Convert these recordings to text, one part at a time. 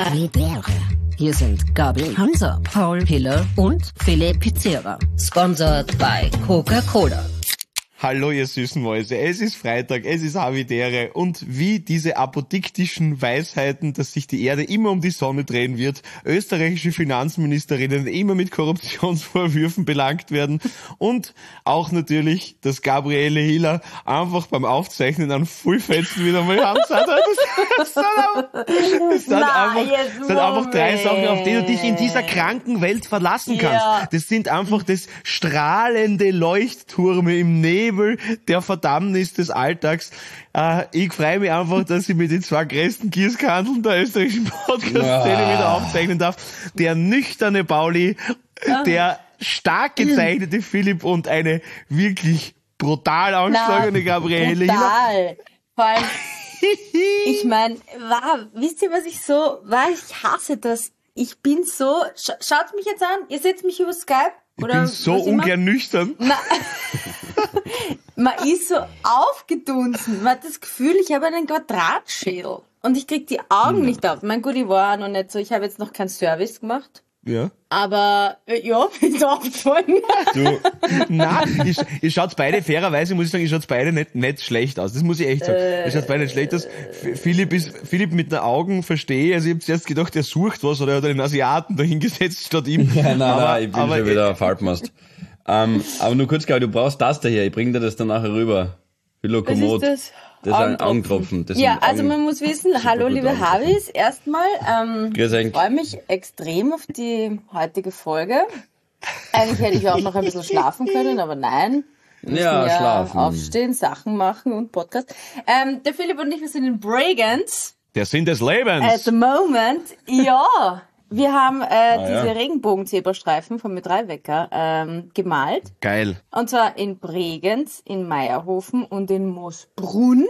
Havidere. Hier sind Gabi, Hansa, Paul, Hiller und Philipp Pizzera. Sponsored by Coca-Cola. Hallo ihr süßen Mäuse, es ist Freitag, es ist Havidere und wie diese apodiktischen Weisheiten, dass sich die Erde immer um die Sonne drehen wird, österreichische Finanzministerinnen immer mit Korruptionsvorwürfen belangt werden und auch natürlich, dass Gabriele Hiller einfach beim Aufzeichnen an Fullfetzen wieder mal haben. Das sind einfach drei Sachen, auf die du dich in dieser kranken Welt verlassen kannst. Ja. Das sind einfach das strahlende Leuchttürme im Nebel der Verdammnis des Alltags. Ich freue mich einfach, dass ich mit den zwei größten Gießkandeln der österreichischen Podcast-Szene wieder aufzeichnen darf. Der nüchterne Pauli, der stark gezeichnete Philipp und eine wirklich brutal angeschlagene Gabriele. Brutal. Vor allem, ich meine, wisst ihr, was ich ich hasse das. Ich bin so, schaut mich jetzt an, ihr seht mich über Skype. Ich bin so ungern nüchtern. Man ist so aufgedunsen. Man hat das Gefühl, ich habe einen Quadratschädel. Und ich krieg die Augen nicht auf. Mein Gott, ich war noch nicht so, ich habe jetzt noch keinen Service gemacht. Ja. Aber, ist aufgefallen. Ihr schaut beide, fairerweise muss ich sagen, ihr schaut beide nicht schlecht aus. Das muss ich echt sagen. Ihr schaut beide nicht schlecht aus. Philipp mit den Augen verstehe. Also ich habe zuerst gedacht, er sucht was oder er hat einen Asiaten dahingesetzt statt ihm. Ja, nein, ich bin schon wieder auf Halbmast. Aber nur kurz, Gabi, du brauchst das daher. Ich bring dir das dann nachher rüber. Philokomod. Was ist das? Das ist ein Augentropfen. Man muss wissen, hallo liebe Havis, erstmal, ich freue mich extrem auf die heutige Folge. Eigentlich hätte ich auch noch ein bisschen schlafen können, aber nein. Schlafen. Aufstehen, Sachen machen und Podcast. Der Philipp und ich, wir sind in Bregenz. Der Sinn des Lebens. At the moment, ja. Wir haben diese Regenbogen-Zebrastreifen vom Mit3-Wecker gemalt. Geil. Und zwar in Bregenz, in Meierhofen und in Moosbrunn.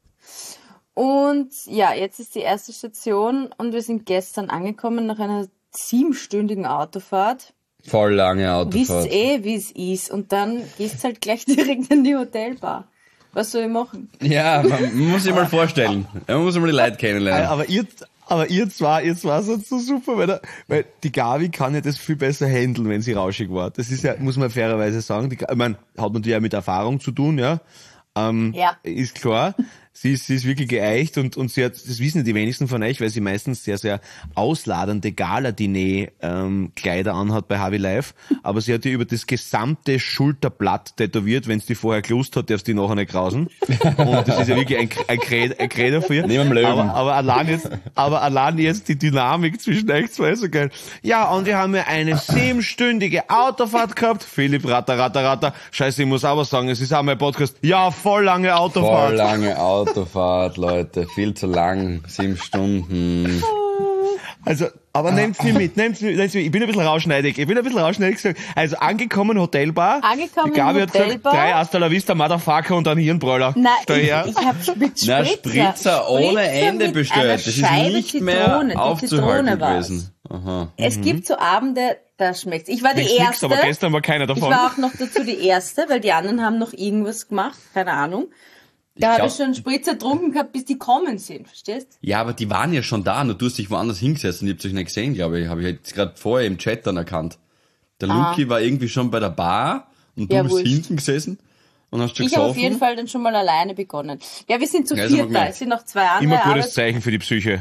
Und ja, jetzt ist die erste Station und wir sind gestern angekommen nach einer 7-stündigen Autofahrt. Voll lange Autofahrt. Wisst wie es ist. Und dann gehst halt gleich direkt in die Hotelbar. Was soll ich machen? Ja, man muss sich mal vorstellen. Man muss mal die Leute kennenlernen. Aber ihr zwei seid so super, weil die Gabi kann ja das viel besser handeln, wenn sie rauschig war. Das ist ja, muss man fairerweise sagen, ich meine, hat natürlich auch mit Erfahrung zu tun, ja. Ist klar. Sie ist wirklich geeicht und sie hat, das wissen die wenigsten von euch, weil sie meistens sehr, sehr ausladende Gala-Diner-Kleider anhat bei Havi Live. Aber sie hat die über das gesamte Schulterblatt tätowiert. Wenn es die vorher gelust hat, darfst du die nachher nicht krausen. Und das ist ja wirklich ein Credo für ihr. Neben dem Löwen. Aber allein jetzt die Dynamik zwischen euch zwei ist so geil. Ja, und wir haben ja eine 7-stündige Autofahrt gehabt. Philipp, ratter. Scheiße, ich muss aber sagen, es ist auch mein Podcast. Ja, voll lange Autofahrt. Voll lange Autofahrt, Leute. Viel zu lang. 7 Stunden. Also, aber nehmt's mir mit. Ich bin ein bisschen rausschneidig. Gesagt. Also, angekommen, Hotelbar. Die Gabi hat gesagt, 3 Hasta la Vista, Motherfucker und einen Hirnbräuler. Nein, ich hab mit Spritzer ohne Ende bestellt. Das ist nicht mehr aufzuhalten gewesen. Aha. Es gibt so Abende, da schmeckt's. Ich war die Erste. Nix, aber gestern war keiner davon. Ich war auch noch dazu die Erste, weil die anderen haben noch irgendwas gemacht. Keine Ahnung. Da habe ich schon einen Spritzer getrunken gehabt, bis die kommen sind, verstehst? Ja, aber die waren ja schon da, nur du hast dich woanders hingesetzt und ich hab's euch nicht gesehen, glaube ich. Habe ich jetzt gerade vorher im Chat dann erkannt. Der Luki war irgendwie schon bei der Bar und du bist hinten gesessen und hast schon gesoffen. Ich habe auf jeden Fall dann schon mal alleine begonnen. Ja, wir sind zu viert da, es sind noch 2 andere. Immer gutes Zeichen für die Psyche.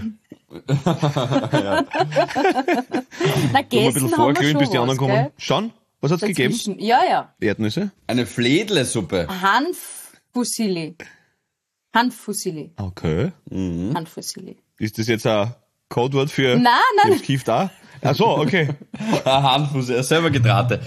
Na, ein bisschen vorglühen, bis die anderen kommen. Gell? Schon? Was hat's gegeben? Ja. Erdnüsse? Eine Fledlesuppe. Handfussili. Okay. Handfussili. Ist das jetzt ein Codewort für Nein. Kieft da? Ach so, okay. Handfussili, selber gedrahte.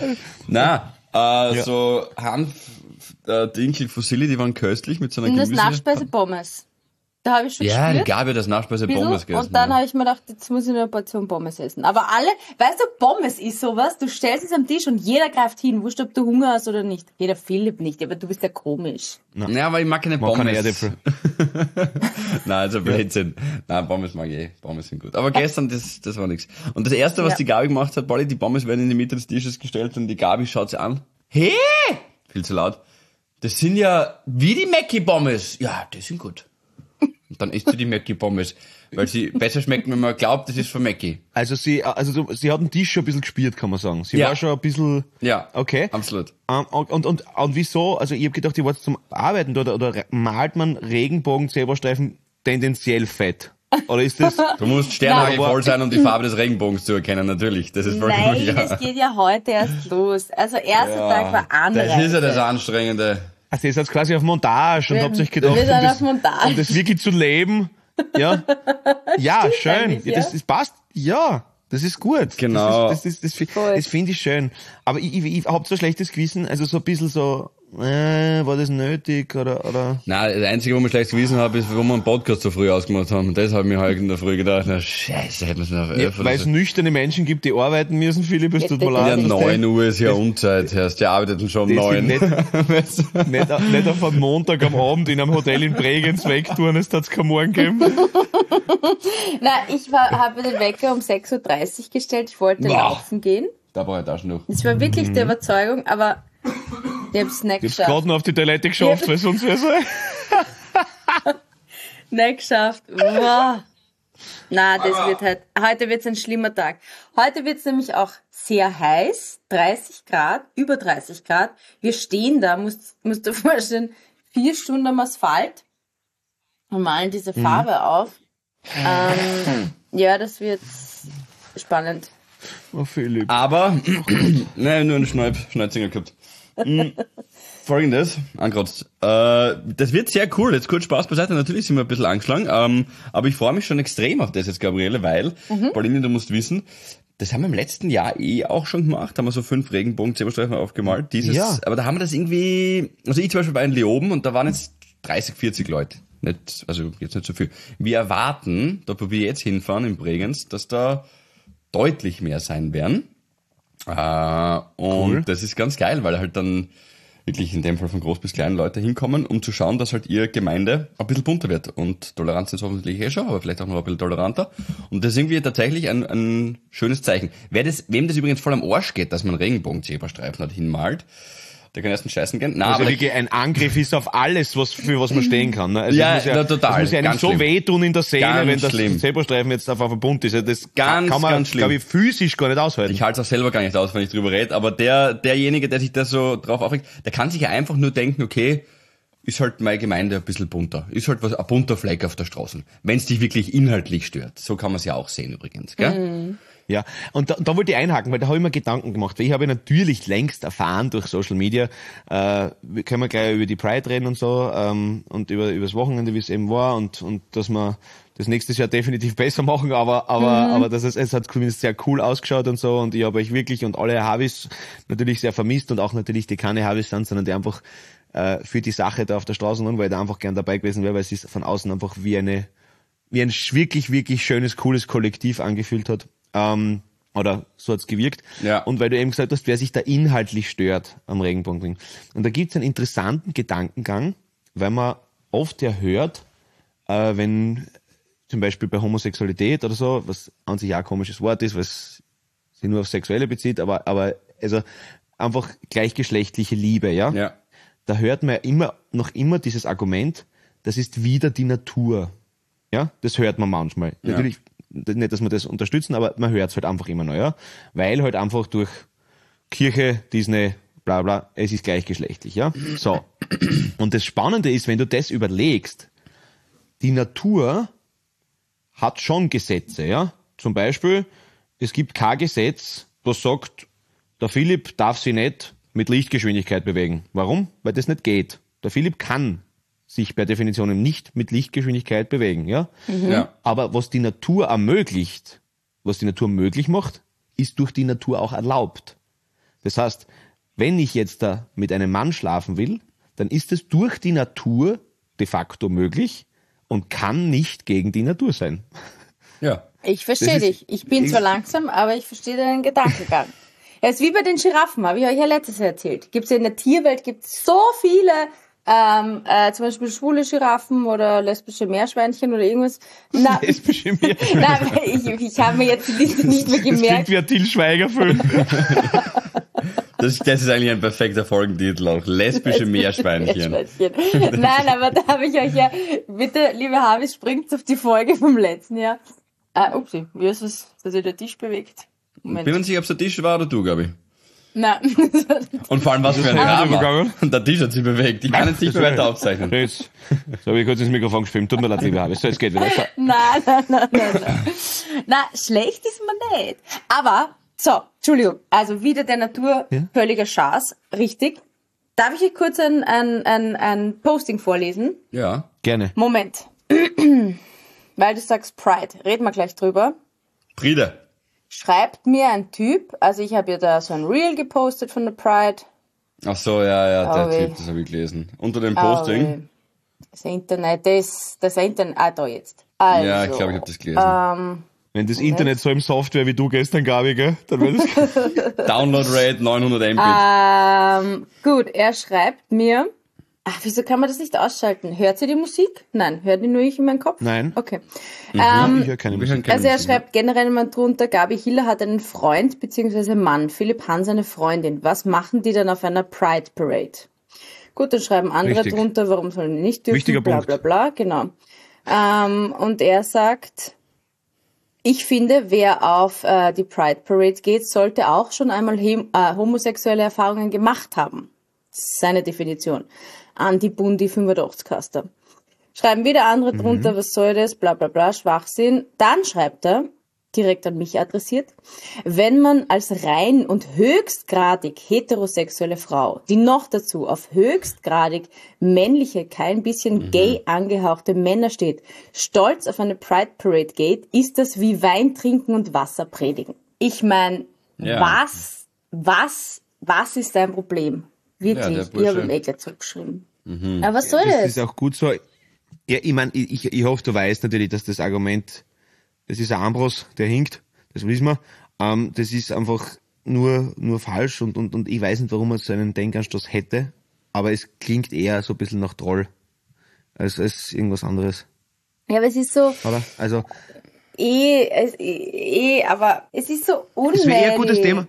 So Dinkelfussili, die waren köstlich mit so einer Gemüse. Und das Nachspeise Pommes. Da habe ich schon gespürt. Ja, die Gabi hat das Nachspeise Pommes gegessen. Und dann habe ich mir gedacht, jetzt muss ich noch eine Portion Pommes essen. Aber weißt du, Pommes ist sowas, du stellst es am Tisch und jeder greift hin, wurscht, ob du Hunger hast oder nicht. Jeder Philipp nicht, aber du bist ja komisch. Ja, aber ich mag keine Pommes. Keine Erdäpfel. Nein, also Blödsinn. Nein, Pommes mag ich. Pommes sind gut. Aber gestern, das war nix. Und das erste, was die Gabi gemacht hat, Pauli, die Pommes werden in die Mitte des Tisches gestellt und die Gabi schaut sie an. Hey! Viel zu laut. Das sind ja wie die Mackie-Pommes. Ja, die sind gut. Und dann isst sie die Mackie-Pommes. Weil sie besser schmecken, wenn man glaubt, das ist von Mackie. Also sie hat den Tisch schon ein bisschen gespielt, kann man sagen. Sie war schon ein bisschen... Ja, okay. Absolut. Und wieso, also ich habe gedacht, ihr wart zum Arbeiten oder malt man Regenbogen-Zebrastreifen tendenziell fett? Oder ist das... Du musst sternhagelvoll sein, um die Farbe des Regenbogens zu erkennen, natürlich. Das ist vollkommen Nein, es geht ja heute erst los. Also erster Tag war Anreise. Das ist ja das Anstrengende. Also ihr seid quasi auf Montage und habt euch gedacht, wir sind auf Montage. um das wirklich zu leben. Ja, ja, schön. Ja, das passt. Ja, das ist gut. Genau. Das finde ich schön. Aber ich hab so ein schlechtes Gewissen, also so ein bisschen so, war das nötig oder? Nein, das Einzige, wo wir schlechtes Gewissen haben, ist, wo wir einen Podcast so früh ausgemacht haben. Und das habe ich mir heute in der Früh gedacht, na scheiße, hätten wir es noch auf 11 Weil es nüchterne Menschen gibt, die arbeiten müssen, Philipp, es tut mir Ja, leid. 9 Uhr ist ja Unzeit, heißt, die arbeiten schon um 9. Nicht auf einen Montag am Abend in einem Hotel in Bregenz wegtun, es hat's kein Morgen geben. Nein, ich habe den Wecker um 6.30 Uhr gestellt, ich wollte laufen gehen. Da brauche ich Taschentuch. Das war wirklich der Überzeugung, aber ich hab's nicht Ich hab's geschafft. gerade noch auf die Toilette geschafft, weil sonst wär's Nicht geschafft. Wow. Na, das wird heute wird's ein schlimmer Tag. Heute wird's nämlich auch sehr heiß, 30 Grad, über 30 Grad. Wir stehen da, musst du vorstellen, 4 Stunden am Asphalt und malen diese Farbe auf. Ja, das wird spannend. Oh, Philipp. Aber, nein, nur einen Schneuzinger gehabt. Folgendes, angerotzt. Das wird sehr cool, jetzt kurz Spaß beiseite, natürlich sind wir ein bisschen angeschlagen, aber ich freue mich schon extrem auf das jetzt, Gabriele, weil, Pauline, du musst wissen, das haben wir im letzten Jahr auch schon gemacht, haben wir so 5 Regenbogen-Zebrastreifen aufgemalt, aber da haben wir das irgendwie, also ich zum Beispiel war in Leoben und da waren jetzt 30, 40 Leute. Also jetzt nicht so viel. Wir erwarten, da wo wir jetzt hinfahren in Bregenz, dass da deutlich mehr sein werden. Und das ist ganz geil, weil halt dann wirklich in dem Fall von groß bis klein Leute hinkommen, um zu schauen, dass halt ihre Gemeinde ein bisschen bunter wird. Und Toleranz ist hoffentlich schon, aber vielleicht auch noch ein bisschen toleranter. Und das ist irgendwie tatsächlich ein schönes Zeichen. Wem das übrigens voll am Arsch geht, dass man Regenbogen-Zebrastreifen hat hinmalt, der kann erst einen Scheißen gehen. Also wirklich ein Angriff ist auf alles, für was man stehen kann. Ne? Also total. Das muss ja einem so wehtun in der Seele, ganz wenn das Zebrastreifen jetzt auf einem Bunt ist. Das Ganz kann man, schlimm. glaube ich, physisch gar nicht aushalten. Ich halte es auch selber gar nicht aus, wenn ich drüber rede, aber derjenige, der sich da so drauf aufregt, der kann sich ja einfach nur denken, okay, ist halt meine Gemeinde ein bisschen bunter. Ist halt ein bunter Fleck auf der Straße. Wenn es dich wirklich inhaltlich stört. So kann man es ja auch sehen übrigens, gell? Ja, und da wollte ich einhaken, weil da habe ich mir Gedanken gemacht, weil ich habe ja natürlich längst erfahren durch Social Media, können wir gleich über die Pride reden und so, und über das Wochenende, wie es eben war, und dass wir das nächstes Jahr definitiv besser machen, aber es hat zumindest sehr cool ausgeschaut und so, und ich habe euch wirklich und alle Habis natürlich sehr vermisst und auch natürlich die keine Habis sind, sondern die einfach für die Sache da auf der Straße waren, weil ich da einfach gern dabei gewesen wäre, weil es sich von außen einfach wie ein wirklich, wirklich schönes, cooles Kollektiv angefühlt hat. Oder so hat's gewirkt. Ja. Und weil du eben gesagt hast, wer sich da inhaltlich stört am Regenbogenring. Und da gibt's einen interessanten Gedankengang, weil man oft ja hört, wenn zum Beispiel bei Homosexualität oder so, was an sich auch ein komisches Wort ist, was sich nur auf Sexuelle bezieht, aber also einfach gleichgeschlechtliche Liebe, ja? Ja. Da hört man ja noch immer dieses Argument, das ist wieder die Natur. Ja, das hört man manchmal. Ja. Natürlich nicht, dass wir das unterstützen, aber man hört es halt einfach immer noch, ja. Weil halt einfach durch Kirche, Disney, bla bla, es ist gleichgeschlechtlich, ja. So. Und das Spannende ist, wenn du das überlegst, die Natur hat schon Gesetze, ja. Zum Beispiel, es gibt kein Gesetz, das sagt, der Philipp darf sich nicht mit Lichtgeschwindigkeit bewegen. Warum? Weil das nicht geht. Der Philipp kann sich per Definition nicht mit Lichtgeschwindigkeit bewegen, ja? Ja. Aber was die Natur ermöglicht, was die Natur möglich macht, ist durch die Natur auch erlaubt. Das heißt, wenn ich jetzt da mit einem Mann schlafen will, dann ist es durch die Natur de facto möglich und kann nicht gegen die Natur sein. Ja. Ich verstehe dich. Ich bin zwar langsam, aber ich verstehe deinen Gedankengang. Es ist wie bei den Giraffen, habe ich euch ja letztes Jahr erzählt. Gibt's ja in der Tierwelt gibt's so viele zum Beispiel schwule Giraffen oder lesbische Meerschweinchen oder irgendwas. Lesbische Meerschweinchen. Nein, ich habe mir jetzt nicht mehr Das klingt gemerkt. wie ein Til Schweiger-Film. Das ist eigentlich ein perfekter Folgentitel auch. Lesbische Meerschweinchen. Nein, aber da habe ich euch ja, bitte, liebe Havis, springt auf die Folge vom letzten Jahr. Upsi, wie ist es, dass sich der Tisch bewegt? Moment. Bin mir nicht sicher, ob es der Tisch war oder du, Gabi. Nein. Und vor allem, was für ein Drama. Und der Tisch hat sich bewegt. Ich kann jetzt nicht mehr weiter aufzeichnen. Jetzt habe ich kurz ins Mikrofon geschwimmt. Tut mir leid, liebe Havis. So, jetzt geht wieder. So. Nein. Na, schlecht ist man nicht. Aber, so, Entschuldigung, also wieder der Natur völliger Schaß, richtig. Darf ich hier kurz ein Posting vorlesen? Ja. Gerne. Moment. Weil du sagst Pride, reden wir gleich drüber. Friede. Schreibt mir ein Typ, also ich habe ja da so ein Reel gepostet von der Pride. Ach so, ja, der weh. Typ, das habe ich gelesen. Unter dem Posting. Das Internet, da jetzt. Also, Ja, ich glaube, ich habe das gelesen. Wenn das Internet so im Software wie du gestern, Gabi, gell, dann wäre das... Download Rate 900 Mbit. Gut, er schreibt mir, wieso kann man das nicht ausschalten? Hört sie die Musik? Nein, hört die nur ich in meinen Kopf? Nein. Okay. Ich höre keine Musik. Also er schreibt generell mal drunter, Gabi Hiller hat einen Freund bzw. Mann, Philipp Hans eine Freundin. Was machen die dann auf einer Pride Parade? Gut, dann schreiben andere Richtig. drunter, warum sollen die nicht dürfen, Wichtiger bla Punkt. bla bla, genau. Und er sagt, ich finde, wer auf die Pride Parade geht, sollte auch schon einmal homosexuelle Erfahrungen gemacht haben. Das ist seine Definition. Anti-Bundi 85-Kaster. Schreiben wieder andere drunter, was soll das, bla bla bla, Schwachsinn. Dann schreibt er, direkt an mich adressiert, wenn man als rein und höchstgradig heterosexuelle Frau, die noch dazu auf höchstgradig männliche, kein bisschen gay angehauchte Männer steht, stolz auf eine Pride Parade geht, ist das wie Wein trinken und Wasser predigen. Ich meine, Ja. was ist dein Problem? Wirklich, der ich Bursche. habe ihm gleich zurückgeschrieben. Aber was soll Das das? ist auch gut so. Ja, ich meine, ich hoffe, du weißt natürlich, dass das Argument, das ist ein Ambros, der hinkt, das wissen wir. Das ist einfach nur falsch und ich weiß nicht, warum man so einen Denkanstoß hätte, aber es klingt eher so ein bisschen nach Troll als irgendwas anderes, Ja, aber es ist so, oder? Also, aber es ist so unnötig. es wäre eher ein gutes Thema.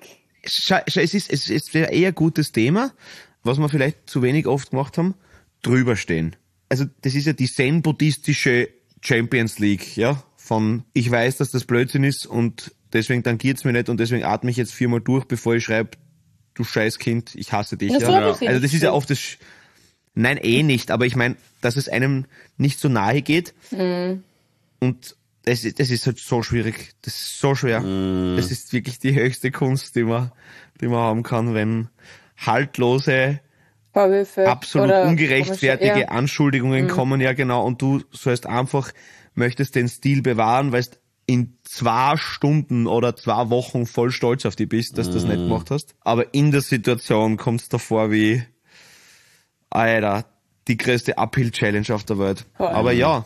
Es wäre eher ein gutes Thema, was wir vielleicht zu wenig oft gemacht haben, drüberstehen. Also das ist ja die zen-buddhistische Champions League, ja, von ich weiß, dass das Blödsinn ist und deswegen tangiert's mir nicht und deswegen atme ich jetzt 4-mal durch, bevor ich schreibe, du Scheißkind, ich hasse dich. Ja, so Ja. hab ich's Also das ist ja nicht. oft das... Nein, nicht, aber ich meine, dass es einem nicht so nahe geht und das ist halt so schwierig. Das ist so schwer. Das ist wirklich die höchste Kunst, die man haben kann, wenn haltlose, Vorwürfe absolut oder ungerechtfertige komische- Anschuldigungen kommen, ja genau, und du sollst einfach, möchtest den Stil bewahren, weil du in 2 Stunden oder 2 Wochen voll stolz auf dich bist, dass du das nicht gemacht hast. Aber in der Situation kommt es davor wie, Alter, die größte Uphill-Challenge auf der Welt. Aber ja,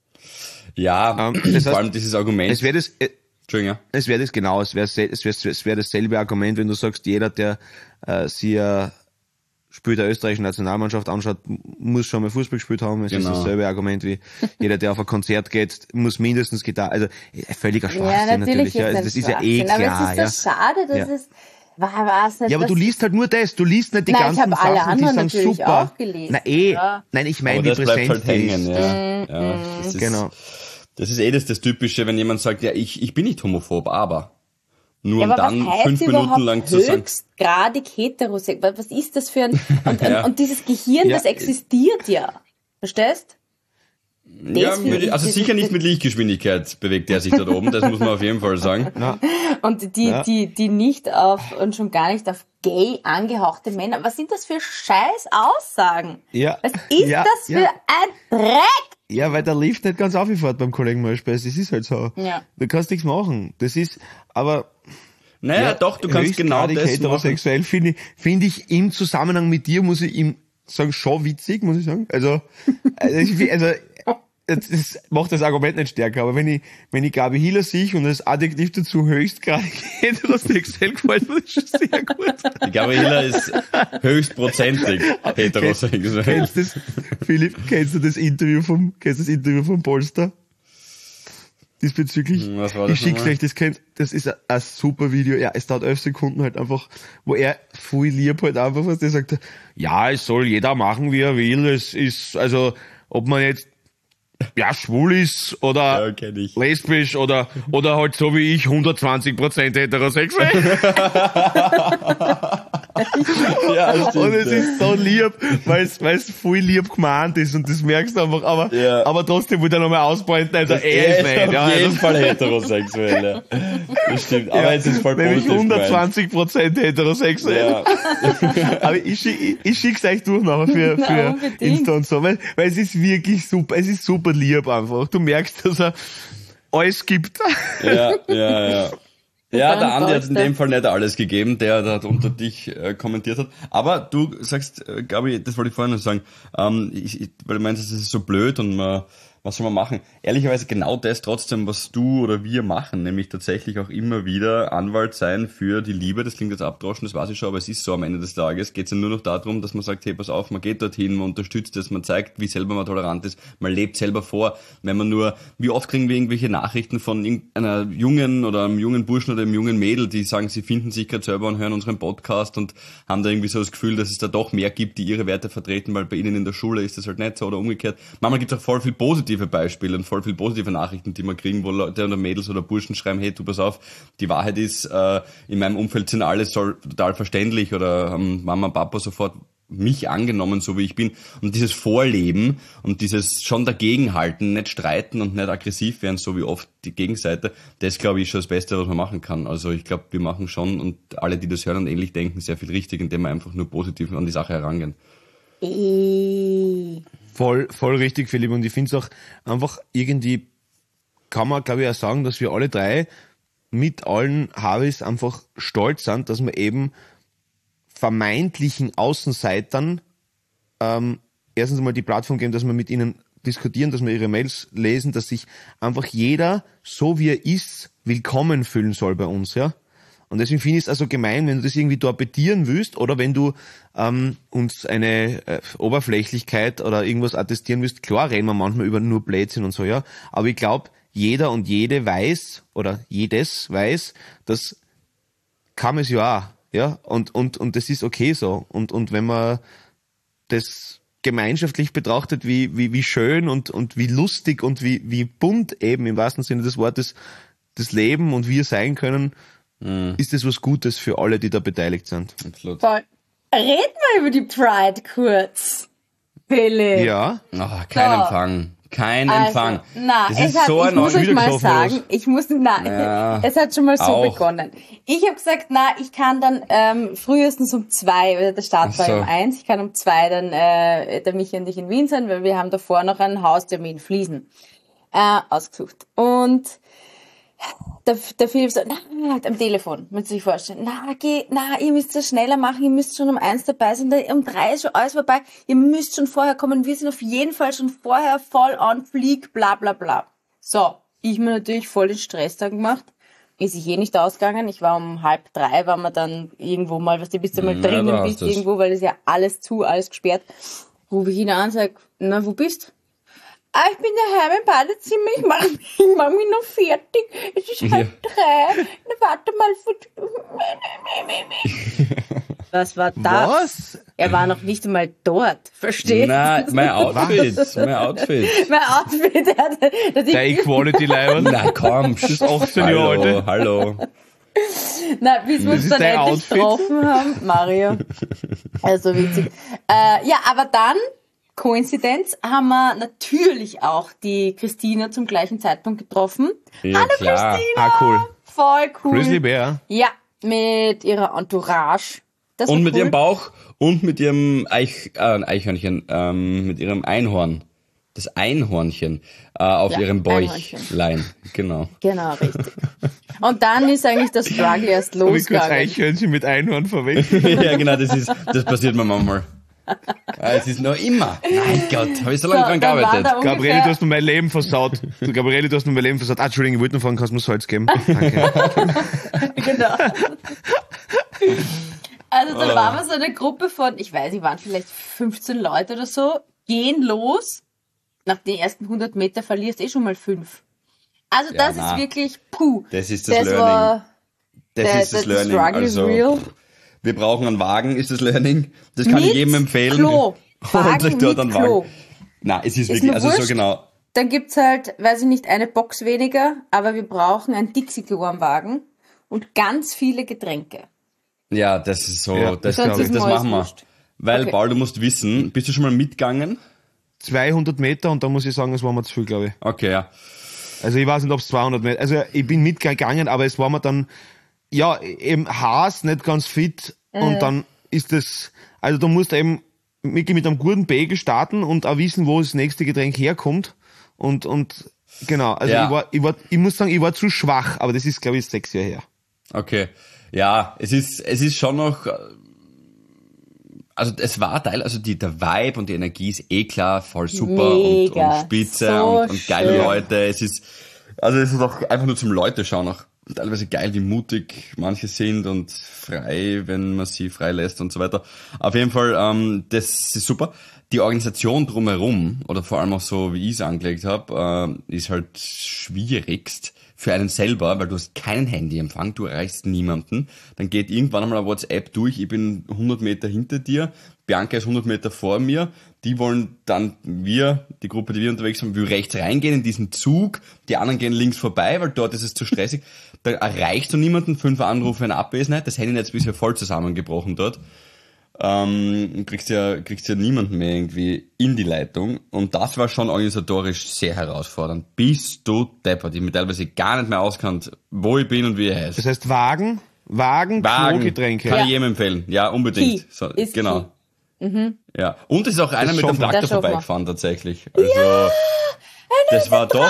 Ja, das vor heißt, allem dieses Argument. es wäre das... Entschuldigung, ja. Es wäre das genau, es wäre dasselbe Argument, wenn du sagst, jeder, der sich ein Spiel der österreichischen Nationalmannschaft anschaut, muss schon mal Fußball gespielt haben. Es ist Genau. dasselbe Argument wie jeder, der auf ein Konzert geht, muss mindestens Gitarre, also völliger Ja, Schwachsinn natürlich natürlich. Ja, ist also, das ist ja Schwachsinn, klar. aber es ist so schade, dass Ja. es... Was nicht, Ja, aber du liest halt nur das, du liest nicht die Nein, ich ganzen habe alle Sachen, die anderen sind natürlich super. auch gelesen. Na Ja. nein, ich meine, Aber wie das bleibt präsent halt die hängen, ist. ja. Das ist, Genau. Das ist das Typische, wenn jemand sagt, ja, ich bin nicht homophob, aber. Nur Ja, um aber dann was heißt 5 Minuten überhaupt lang zu sagen, höchstgradig heterosexuell? Was ist das für ein... Ja. Und dieses Gehirn, Ja. das existiert ja. Verstehst? ja, Das finde ich- also das sicher ist- nicht mit Lichtgeschwindigkeit bewegt er sich dort oben, das muss man auf jeden Fall sagen. Und die nicht auf, und schon gar nicht auf gay angehauchte Männer. Was sind das für scheiß Aussagen? Ja. Was ist Ja, das für ja. ein Dreck? Ja, weil der Lift nicht ganz aufgefährt beim Kollegen Malspeis. Das ist halt so. Ja. Du kannst nichts machen. Das ist, aber Naja, doch, du kannst genau höchstgradig das machen. heterosexuell finde ich im Zusammenhang mit dir, muss ich ihm sagen, schon witzig, muss ich sagen. Also das macht das Argument nicht stärker, aber wenn ich Gabi Hiller sehe und das Adjektiv dazu höchstgradig heterosexuell gefällt mir, das schon sehr gut. Die Gabriela ist höchstprozentig heterosexuell. Kennst du das, Philipp, kennst du das Interview vom Polster? diesbezüglich. Was war das Ich schick's nochmal? euch, das ist ein super Video. Ja, es dauert 11 Sekunden halt einfach, wo er voll lieb halt einfach, was der sagt, ja, es soll jeder machen, wie er will. Es ist, also, ob man jetzt, ja, schwul ist oder Ja, kenn ich. lesbisch oder halt so wie ich 120% heterosexuell. Ja, stimmt, Und es ja. ist so lieb, weil es voll lieb gemeint ist und das merkst du einfach, Ja. aber trotzdem will er nochmal ausbeuten, also Er ist nicht. Ja, auf jeden also, Fall heterosexuell, ja. Das stimmt. Aber jetzt ist voll nämlich positiv gemeint. 120% heterosexuell. Ja. Aber ich schick's euch durch nachher für unbedingt. Insta und so, weil es ist wirklich super, es ist super lieb einfach. Du merkst, dass er alles gibt. Ja. Ja, der Andi hat in Beste. dem Fall nicht alles gegeben, der unter dich kommentiert hat. Aber du sagst, Gabi, das wollte ich vorhin noch sagen, weil du meinst, es ist so blöd und was soll man machen? Ehrlicherweise genau das trotzdem, was du oder wir machen, nämlich tatsächlich auch immer wieder Anwalt sein für die Liebe. Das klingt jetzt abdroschen, das weiß ich schon, aber es ist so am Ende des Tages. Geht es ja nur noch darum, dass man sagt, hey, pass auf, man geht dorthin, man unterstützt es, man zeigt, wie selber man tolerant ist, man lebt selber vor. Wenn man nur, wie oft kriegen wir irgendwelche Nachrichten von einer jungen oder einem jungen Burschen oder einem jungen Mädel, die sagen, sie finden sich gerade selber und hören unseren Podcast und haben da irgendwie so das Gefühl, dass es da doch mehr gibt, die ihre Werte vertreten, weil bei ihnen in der Schule ist das halt nicht so oder umgekehrt. Manchmal gibt es auch voll viel positive Beispiele und voll viel positive Nachrichten, die man kriegen, wo Leute oder Mädels oder Burschen schreiben, hey, du pass auf, die Wahrheit ist, in meinem Umfeld sind alle total verständlich oder haben Mama, Papa sofort mich angenommen, so wie ich bin. Und dieses Vorleben und dieses schon dagegenhalten, nicht streiten und nicht aggressiv werden, so wie oft die Gegenseite, das glaube ich ist schon das Beste, was man machen kann. Also ich glaube, wir machen schon und alle, die das hören und ähnlich denken, sehr viel richtig, indem wir einfach nur positiv an die Sache herangehen. Voll richtig, Philipp. Und ich finde es auch einfach irgendwie, kann man glaube ich auch sagen, dass wir alle drei mit allen Harveys einfach stolz sind, dass wir eben vermeintlichen Außenseitern erstens einmal die Plattform geben, dass wir mit ihnen diskutieren, dass wir ihre Mails lesen, dass sich einfach jeder, so wie er ist, willkommen fühlen soll bei uns, ja. Und deswegen finde ich es also gemein, wenn du das irgendwie torpedieren willst oder wenn du uns eine Oberflächlichkeit oder irgendwas attestieren willst. Klar reden wir manchmal über nur Blödsinn und so, ja. Aber ich glaube, jeder und jede weiß oder jedes weiß, dass kam es ja auch, ja. Und das ist okay so. Und wenn man das gemeinschaftlich betrachtet, wie schön und wie lustig und wie bunt eben im wahrsten Sinne des Wortes das Leben und wir sein können, ist das was Gutes für alle, die da beteiligt sind. Absolut. Voll. Reden wir über die Pride kurz. Philipp. Ja. Ach, kein So. Empfang. Kein Also, Empfang. Na, das es ist hat, so ich ein muss euch wieder mal getroffen, oder sagen, es hat schon mal so Auch. begonnen. Ich habe gesagt, na, ich kann dann frühestens um 2, weil der Start war Ach so. um 1, ich kann um 2 dann der Michi und ich in Wien sein, weil wir haben davor noch einen Haustermin Fliesen ausgesucht. Und der Philipp so, na, am Telefon, müsst ihr sich vorstellen, ihr müsst das schneller machen, ihr müsst schon um 1 dabei sein, um 3 ist schon alles vorbei, ihr müsst schon vorher kommen, wir sind auf jeden Fall schon vorher voll on fleek, bla bla bla. So, ich mir natürlich voll den Stress da gemacht, ist sich nicht ausgegangen, ich war um 2:30, war man dann irgendwo mal, was du bist ja mal Ja, drinnen da hast bist du's. irgendwo, weil es ja alles zu, alles gesperrt. Rufe ich ihn an und sag, na, wo bist du? Ich bin daheim im Badezimmer, ich mach mich noch fertig. Es ist 2:30. Na, warte mal. Was war das? Was? Er war noch nicht einmal dort, verstehst Nein, mein Outfit. Mein Outfit, Der Equality-Leiber. Na komm, Das ist 18 Jahre alt. Hallo. Na, bis wir Das uns ist dann dein endlich Outfit? getroffen haben, Mario. Also witzig. Ja, aber dann, Koinzidenz, haben wir natürlich auch die Christina zum gleichen Zeitpunkt getroffen. Ja, Hallo klar. Christina! Ah, cool. Voll cool. Grizzly Bear. Ja, mit ihrer Entourage. Das war Und mit cool. ihrem Bauch und mit ihrem Eichhörnchen, mit ihrem Einhorn. Das Einhornchen auf Ja, ihrem Einhornchen. Bäuchlein. Genau. Genau, richtig. Und dann ist eigentlich das Struggle erst Habe ich kurz losgegangen. Eichhörnchen mit Einhorn verwechselt. Ja, genau, das passiert mir manchmal. Es ist noch immer. Mein Gott, habe ich so lange dran dann war gearbeitet. da Gabriele, du ungefähr, hast mir mein Leben versaut. Gabriele, du hast mir mein Leben versaut. Ah, Entschuldigung, ich wollte noch fragen, kannst du mir Salz geben? Danke. genau. Also da waren wir so eine Gruppe von, ich weiß nicht, waren vielleicht 15 Leute oder so, gehen los. Nach den ersten 100 Meter verlierst schon mal 5. Also das na. ist wirklich, puh. Das ist das das Learning. War, Das ist das the Learning. struggle is Also, real. wir brauchen einen Wagen, ist das Learning. Das kann ich Mit jedem empfehlen. Klo. Wagen Holt euch dort mit einen Klo. Wagen. Nein, es ist Ist wirklich, mir also so wurscht. genau. Dann gibt's halt, weiß ich nicht, eine Box weniger, aber wir brauchen ein Dixie-Klo am Wagen und ganz viele Getränke. Ja, das ist so, Ja, das sonst ist mir alles machen wir. wurscht. Weil, Okay. Paul, du musst wissen, bist du schon mal mitgegangen? 200 Meter und da muss ich sagen, es war mir zu viel, glaube ich. Okay, ja. Also ich weiß nicht, ob es 200 Meter, also ich bin mitgegangen, aber es war mir dann, ja, eben Haas, nicht ganz fit und dann ist das, also du musst eben wirklich mit einem guten Bagel starten und auch wissen, wo das nächste Getränk herkommt und genau, also Ja. ich muss sagen, ich war zu schwach, aber das ist, glaube ich, 6 Jahre her. Okay. Ja, es ist schon noch, also es war Teil, also der Vibe und die Energie ist eh klar, voll super Mega. und spitze So und geile schön. Leute. Es ist auch einfach nur zum Leute schauen auch teilweise geil, wie mutig manche sind und frei, wenn man sie frei lässt und so weiter. Auf jeden Fall, das ist super. Die Organisation drumherum, oder vor allem auch so, wie ich es angelegt habe, ist halt schwierigst für einen selber, weil du hast keinen Handyempfang, du erreichst niemanden. Dann geht irgendwann einmal ein WhatsApp durch, ich bin 100 Meter hinter dir, Bianca ist 100 Meter vor mir, die wollen dann, die Gruppe, die wir unterwegs sind, will rechts reingehen in diesen Zug, die anderen gehen links vorbei, weil dort ist es zu stressig. Da erreichst du niemanden, 5 Anrufe in Abwesenheit, das Handynetz ist bisher voll zusammengebrochen dort. Kriegst ja niemanden mehr irgendwie in die Leitung. Und das war schon organisatorisch sehr herausfordernd. Bist du deppert. Ich mir teilweise gar nicht mehr auskannt, wo ich bin und wie ich heiße. Das heißt Wagen, Klo-Getränke. Kann Ja. ich jedem empfehlen. Ja, unbedingt. Key. So, Ist genau. Ja. Und es ist auch einer mit dem schaffen wir. Traktor Das schaffen wir. vorbeigefahren tatsächlich. Also, das war doch.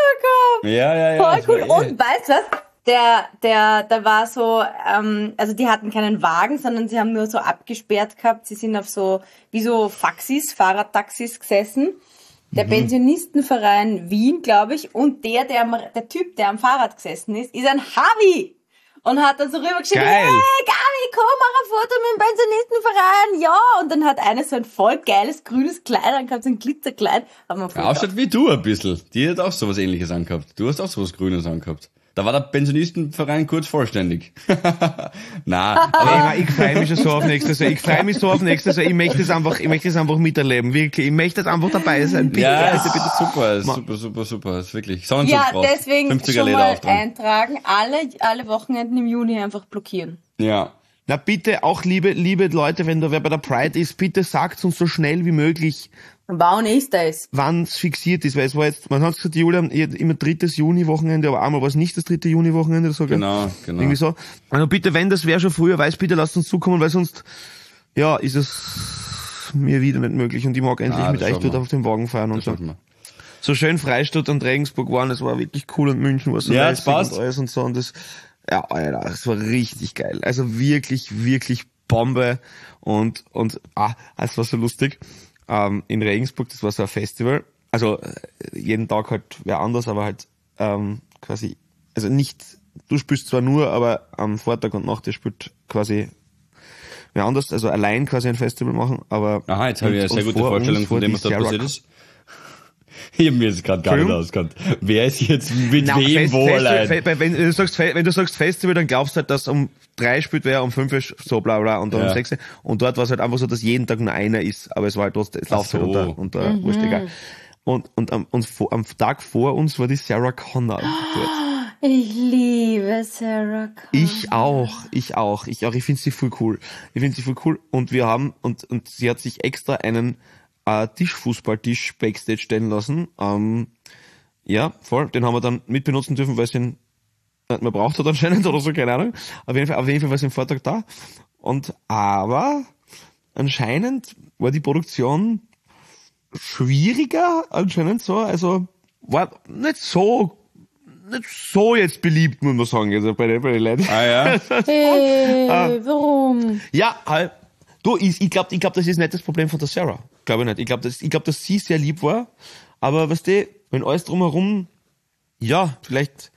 Ja. Voll das war cool. eh- Und weißt du was? Da war so, also die hatten keinen Wagen, sondern sie haben nur so abgesperrt gehabt. Sie sind auf so, wie so Fahrradtaxis gesessen. Der Pensionistenverein Wien, glaube ich, und der Typ, der am Fahrrad gesessen ist ein Havi! Und hat dann so rübergeschrieben, Geil. hey Gabi, komm, mach ein Foto mit dem Pensionistenverein, ja! Und dann hat einer so ein voll geiles grünes Kleid angehabt, so ein Glitzerkleid, haben wir ein Foto. Ausschaut wie du ein bisschen. Die hat auch sowas ähnliches angehabt. Du hast auch sowas Grünes angehabt. Da war der Pensionistenverein kurz vollständig. Na, aber Ich freue mich schon so auf nächstes Jahr. Ich freue mich so auf nächstes Jahr. Ich möchte es einfach miterleben. Wirklich. Ich möchte es einfach dabei sein. Bitte. ja, ist super. Ist wirklich. Sonnenschutz Ja, brauchst. deswegen 50er schon Leder mal auftragen. eintragen, alle Wochenenden im Juni einfach blockieren. Ja. Na bitte, auch liebe Leute, wenn da wer bei der Pride ist, bitte sagt uns so schnell wie möglich, Wann ist das? wann es fixiert ist, weil es war jetzt, man hat gesagt, Julia, immer 3. Juni-Wochenende, aber einmal war es nicht das 3. Juni-Wochenende, so, gell? Genau. Irgendwie so. Also bitte, wenn das wer schon früher weiß, bitte lasst uns zukommen, weil sonst, ja, ist es mir wieder nicht möglich und ich mag endlich Ah, mit das euch schaffen dort wir. auf den Wagen fahren und so. Schaffen wir. So schön Freistadt und Regensburg waren, es war wirklich cool und München war so Ja, lässig es passt. und alles und so und das, ja, Alter, das war richtig geil. Also wirklich Bombe und es war so lustig. In Regensburg, das war so ein Festival, also jeden Tag halt wer anders, aber halt quasi, also nicht, du spielst zwar nur, aber am Vortag und Nacht spielt quasi wer anders, also allein quasi ein Festival machen, aber Aha, jetzt habe ich eine sehr und gute vor Vorstellung uns von war dem, die was da Sarah passiert ist. Ich habe mir jetzt gerade gar nicht ausgekannt. Wer ist jetzt mit Na, wem wo allein? Wenn du sagst Festival, dann glaubst du halt, dass um 3 spielt wer, um 5 ist so bla bla und dann Ja. um 6. Und dort war es halt einfach so, dass jeden Tag nur einer ist, aber es war halt trotzdem, es läuft so. halt unter wurscht egal. Und am Tag vor uns war die Sarah Connor dort. Ich liebe Sarah Connor. Ich auch. Ich finde sie voll cool. Und wir haben, und sie hat sich extra einen Tischfußballtisch Backstage stellen lassen. Ja, voll. Den haben wir dann mitbenutzen dürfen, weil es ihn nicht mehr braucht hat anscheinend oder so, keine Ahnung. Auf jeden Fall war es im Vortag da. Aber anscheinend war die Produktion schwieriger, anscheinend so. Also war nicht so jetzt beliebt, muss man sagen, also bei den Leuten. Ah ja? Hey, warum? Ja, halt. Du, ich glaub, das ist nicht das Problem von der Sarah. Glaube ich nicht. Ich glaub, dass sie sehr lieb war. Aber weißt du, wenn alles drumherum, ja, vielleicht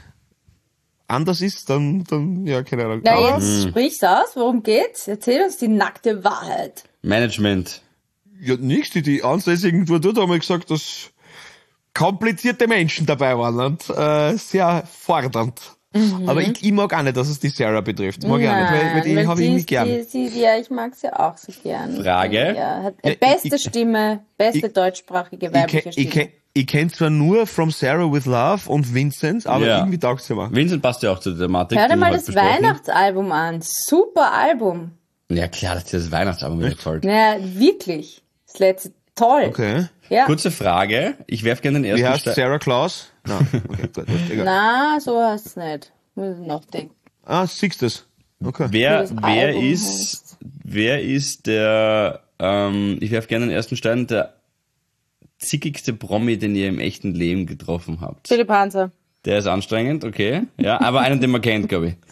anders ist, dann ja, keine Ahnung. Na, Aber, jetzt sprich's aus, worum geht's? Erzähl uns die nackte Wahrheit. Management. ja, nichts. Die Ansässigen dort haben wir gesagt, dass komplizierte Menschen dabei waren und sehr fordernd. Aber ich mag auch nicht, dass es die Sarah betrifft. Mag ich auch nicht, weil die habe ich nicht gern. Ja, ich mag sie auch so gern. Frage? Ja, hat beste Stimme, beste deutschsprachige weibliche Stimme. Ich kenne zwar nur From Sarah with Love und Vincent, aber irgendwie taugt sie mir. Vincent passt ja auch zur Thematik. Hör dir mal das Weihnachtsalbum an. Super Album. Ja klar, dass dir das Weihnachtsalbum mir gefällt. Ja, wirklich. Das letzte toll. Okay. Ja. Kurze Frage. Ich werfe gerne den ersten Wie heißt Sarah Claus? Nein, okay, gut, egal. Na, so heißt es nicht. Muss ich nachdenken. Ah, siehst du's? Okay. Wer das Album ist der, ich werfe gerne den ersten Stein, der zickigste Promi, den ihr im echten Leben getroffen habt? Philipp Hanser. Der ist anstrengend, okay. Ja, aber einen, den man kennt, glaube ich.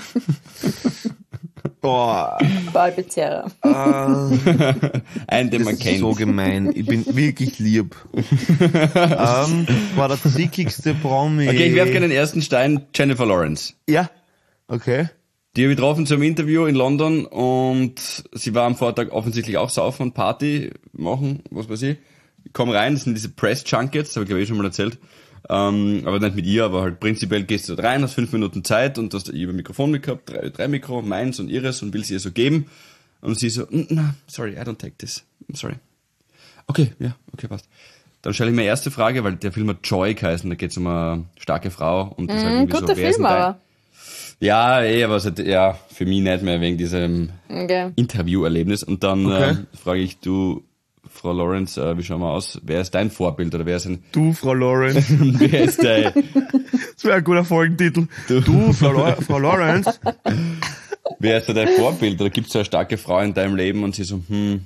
Boah, Paul Pizzerra. Einen, den man das ist kennt. so gemein. Ich bin wirklich lieb. War der zickigste Promi. Okay, ich werfe gerne den ersten Stein, Jennifer Lawrence. Ja, okay. Die habe ich getroffen zum Interview in London und sie war am Vortag offensichtlich auch saufen und Party machen, was weiß ich. Ich komme rein, das sind diese Press-Junkets, habe ich glaube ich schon mal erzählt. Aber nicht mit ihr, aber halt prinzipiell gehst du dort rein, hast 5 Minuten Zeit und hast ihr Mikrofon mitgehabt, drei Mikro, meins und ihres und will sie ihr so geben. Und sie so, no, sorry, I don't take this. I'm sorry. Okay, ja, okay, passt. Dann stelle ich mir erste Frage, weil der Film hat Joy geheißen, da geht es um eine starke Frau und das halt irgendwie Guter so, wer ist Film, denn dein... aber. Ja, aber es hat, ja, für mich nicht mehr wegen diesem Okay. Interviewerlebnis. Und dann Okay. frage ich, du, Frau Lawrence, wie schauen wir aus? Wer ist dein Vorbild oder wer ist ein, Du, Frau Lawrence. wer ist dein, Das wäre ein guter Folgentitel. Du Frau Lawrence. wer ist da dein Vorbild? Oder gibt es so eine starke Frau in deinem Leben und sie so,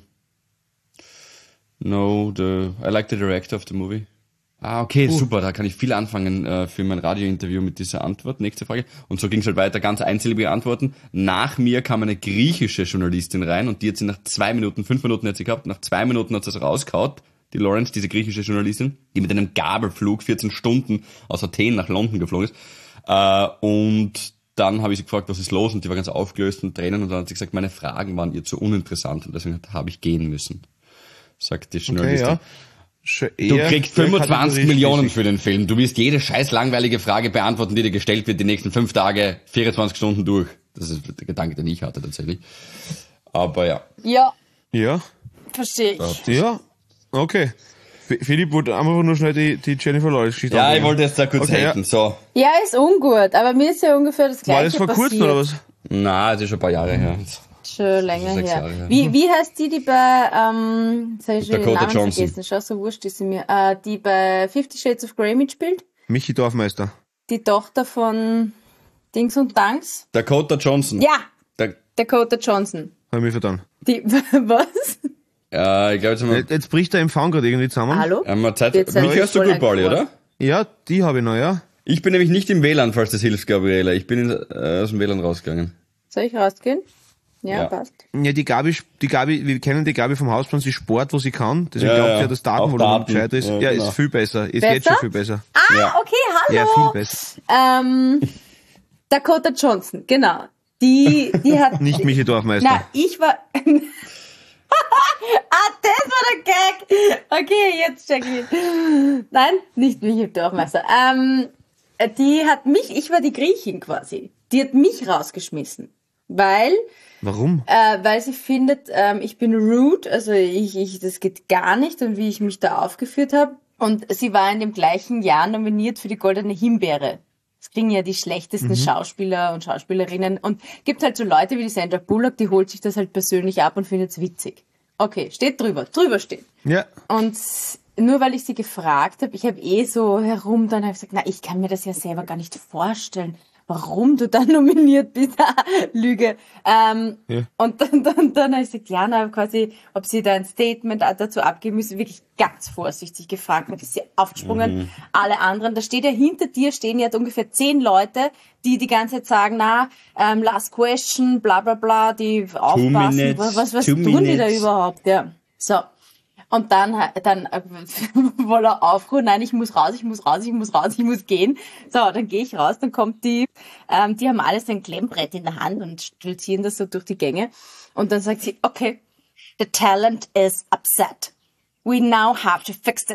no, I like the director of the movie. Ah, okay, super, da kann ich viel anfangen für mein Radiointerview mit dieser Antwort. Nächste Frage. Und so ging es halt weiter, ganz einsilbige Antworten. Nach mir kam eine griechische Journalistin rein und die hat sie nach 2 Minuten, 5 Minuten hat sie gehabt, nach 2 Minuten hat sie es rausgehaut, die Lawrence, diese griechische Journalistin, die mit einem Gabelflug 14 Stunden aus Athen nach London geflogen ist. Und dann habe ich sie gefragt, was ist los? Und die war ganz aufgelöst und Tränen und dann hat sie gesagt, meine Fragen waren ihr zu uninteressant und deswegen habe ich gehen müssen. Sagt die Journalistin. Okay, ja. Du kriegst 25 Millionen für den Film. Du wirst jede scheiß langweilige Frage beantworten, die dir gestellt wird, die nächsten 5 Tage, 24 Stunden durch. Das ist der Gedanke, den ich hatte tatsächlich. Aber ja. Ja, Ja, verstehe ich. ja, okay. Philipp wollte einfach nur schnell die Jennifer Lawrence-Geschichte Ja, ich anbringen. wollte jetzt da kurz Okay, haten. So. Ja, ist ungut, aber mir ist ja ungefähr das Gleiche War das vor kurzem passiert. oder was? Na, das ist schon ein paar Jahre her. Schon länger 6 her. Jahre her. Wie heißt die bei, jetzt habe ich schon den Dakota Namen Johnson. vergessen, schau, so wurscht ist sie mir, die bei 50 Shades of Grey mitspielt? Michi Dorfmeister. Die Tochter von Dings und Danks? Dakota Johnson. Ja, Da, Dakota Johnson. Hab ich mich vertan. Die, was? ich glaube, jetzt haben wir, Jetzt bricht der Empfang gerade irgendwie zusammen. Hallo? haben wir Zeit. Jetzt Mich seid ihr hörst du voll gut, Pauli, eingefroren. oder? Ja, die habe ich noch, ja. Ich bin nämlich nicht im WLAN, falls das hilft, Gabriele. Ich bin aus dem WLAN rausgegangen. Soll ich rausgehen? Ja, Ja. passt. Ja, die Gabi, wir kennen die Gabi vom Hausplan, sie Sport, wo sie kann. Deswegen Ja, glaubt ja. sie ja, dass Auch Datenvolumen Daten. gescheit ist. Ja, Ja, genau. ist viel besser. Ist Besser? jetzt schon viel besser. Ja. Okay, hallo. Ja, viel besser. Dakota Johnson, genau. Die hat... Nicht Michi Dorfmeister. Na, ich war... das war der Gag. Okay, jetzt check ich. Nein, nicht mich, Dorfmeister. Die hat mich, ich war die Griechin quasi. Die hat mich rausgeschmissen. Weil Warum? sie findet, ich bin rude, also das geht gar nicht und wie ich mich da aufgeführt habe. Und sie war in dem gleichen Jahr nominiert für die Goldene Himbeere. Das kriegen ja die schlechtesten Schauspieler und Schauspielerinnen. Und gibt halt so Leute wie die Sandra Bullock, die holt sich das halt persönlich ab und findet es witzig. Okay, steht drüber steht. Ja. Und nur weil ich sie gefragt habe, ich habe so herum, dann habe ich gesagt, na, ich kann mir das ja selber gar nicht vorstellen, warum du da nominiert bist. Lüge. Und dann habe ich gesagt, ja, na, quasi, ob sie da ein Statement dazu abgeben müssen, wirklich ganz vorsichtig gefragt. Dann ist sie aufgesprungen. Alle anderen, da steht ja hinter dir, stehen jetzt ungefähr 10 Leute, die die ganze Zeit sagen, na, last question, bla bla bla, die aufpassen. minutes, Was 2 tun die da minutes. überhaupt? Ja. So. Und dann voller Aufruhr, nein, ich muss raus, ich muss gehen. So, dann gehe ich raus, dann kommt die haben alles ein Klemmbrett in der Hand und stolzieren das so durch die Gänge. Und dann sagt sie, okay, the talent is upset. We now have to fix this.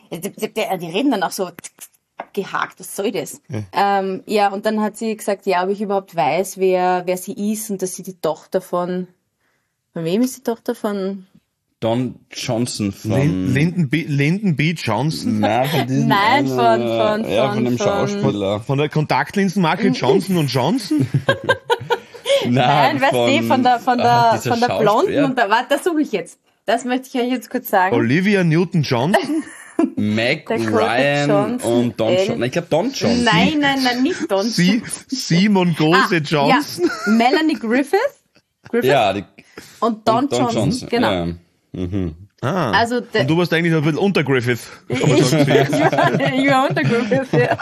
Die reden dann auch so abgehakt, was soll das? Ja, und dann hat sie gesagt, ja, ob ich überhaupt weiß, wer sie ist und dass sie die Tochter von wem ist die Tochter von? Don Johnson von... Lyndon B. Johnson? Nein, von diesem Nein, von dem Schauspieler. Von der Kontaktlinsenmarke Johnson & Johnson? Nein, weißt du, von der Blonden und warte, das suche ich jetzt. Das möchte ich euch jetzt kurz sagen. Olivia Newton-Johnson? Meg Dakota Ryan Johnson, und Don Johnson. Ich glaube Don Johnson. Nein, nicht Don Johnson. Simon Gose Johnson? Ja. Melanie Griffith Ja, und Don Johnson. Genau. Ja. Mhm. Also und du warst eigentlich ein bisschen unter Griffith. Ich war unter Griffith, ja.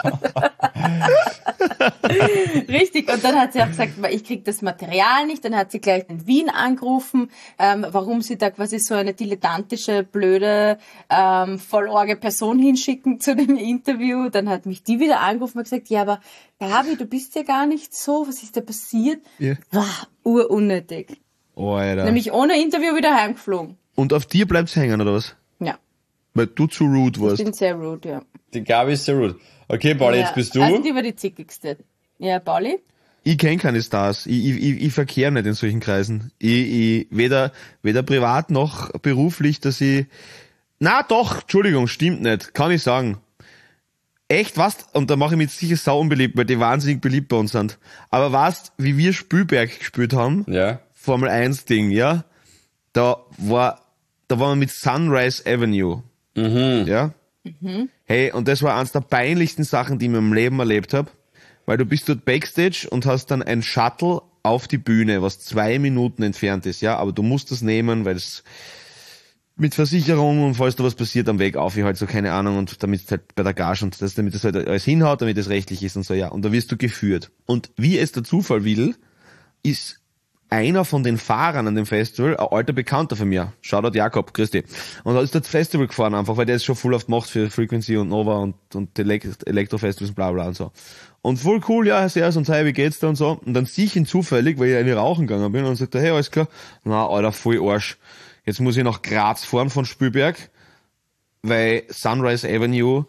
Richtig, und dann hat sie auch gesagt, ich krieg das Material nicht, dann hat sie gleich in Wien angerufen, warum sie da quasi so eine dilettantische, blöde, vollorge Person hinschicken zu dem Interview, dann hat mich die wieder angerufen und gesagt, ja, aber Gabi, du bist ja gar nicht so, was ist da passiert? Ja. War urunnötig. Oh, Alter. Nämlich ohne Interview wieder heimgeflogen. Und auf dir bleibt's hängen, oder was? Ja, Weil du zu rude ich warst. bin sehr rude, ja. Die Gabi ist sehr rude. Okay, Pauli, Ja. jetzt bist du. Also die war die zickigste. Ja, Pauli? Ich kenne keine Stars. Ich verkehre nicht in solchen Kreisen. Ich weder privat noch beruflich, dass ich... Na doch, Entschuldigung, stimmt nicht. Kann ich sagen. Echt, was? Und da mache ich mich sicher sau unbeliebt, weil die wahnsinnig beliebt bei uns sind. Aber weißt, wie wir Spielberg gespielt haben? Ja. Formel 1 Ding, ja? Da waren wir mit Sunrise Avenue. Ja? Hey, und das war eines der peinlichsten Sachen, die ich in meinem Leben erlebt habe. Weil du bist dort Backstage und hast dann ein Shuttle auf die Bühne, was 2 Minuten entfernt ist, ja? Aber du musst das nehmen, weil es mit Versicherung und falls da was passiert am Weg auf, ich halt so, keine Ahnung, und damit halt bei der Gage und das, damit das halt alles hinhaut, damit es rechtlich ist und so, ja. Und da wirst du geführt. Und wie es der Zufall will, ist einer von den Fahrern an dem Festival, ein alter Bekannter von mir, Shoutout Jakob, grüß dich. Und er ist das Festival gefahren einfach, weil der ist schon voll oft gemacht für Frequency und Nova und Elektrofestivals und bla bla und so. Und voll cool, ja, sehr, und hey, wie geht's da und so. Und dann sehe ich ihn zufällig, weil ich eine rauchen gegangen bin und sagt er, hey, alles klar. Na, Alter, voll Arsch. Jetzt muss ich nach Graz fahren von Spielberg, weil Sunrise Avenue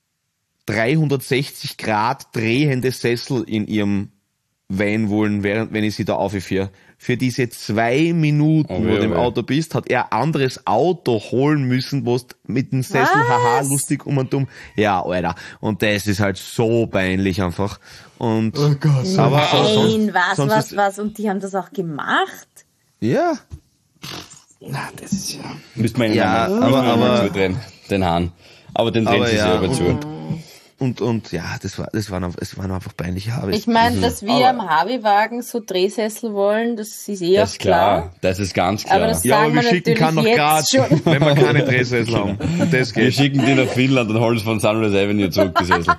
360 Grad drehende Sessel in ihrem Van wollen, wenn ich sie da aufführe. Für diese 2 Minuten, wo du im Auto bist, hat er ein anderes Auto holen müssen, wo du mit dem Sessel, haha, lustig um und um. Ja, Alter. Und das ist halt so peinlich einfach. Und, Oh Gott. Aber Nein, sonst was? Und die haben das auch gemacht? Ja. Na, das ist ja... Müsste man Ja, aber zudrehen, den Hahn. Aber den drehen sie selber zu. Und ja, es waren einfach peinliche Harveys. Ich meine, dass wir am Harvey-Wagen so Drehsessel wollen, das ist eh Das auch ist klar. Das ist ganz klar. Aber das Ja, sagen aber wir schicken kann nach jetzt Graz, schon. wenn wir keine Drehsessel haben. Das Wir geht. schicken die nach Finnland und holen es von Sunrise Avenue zurück, die Sessel.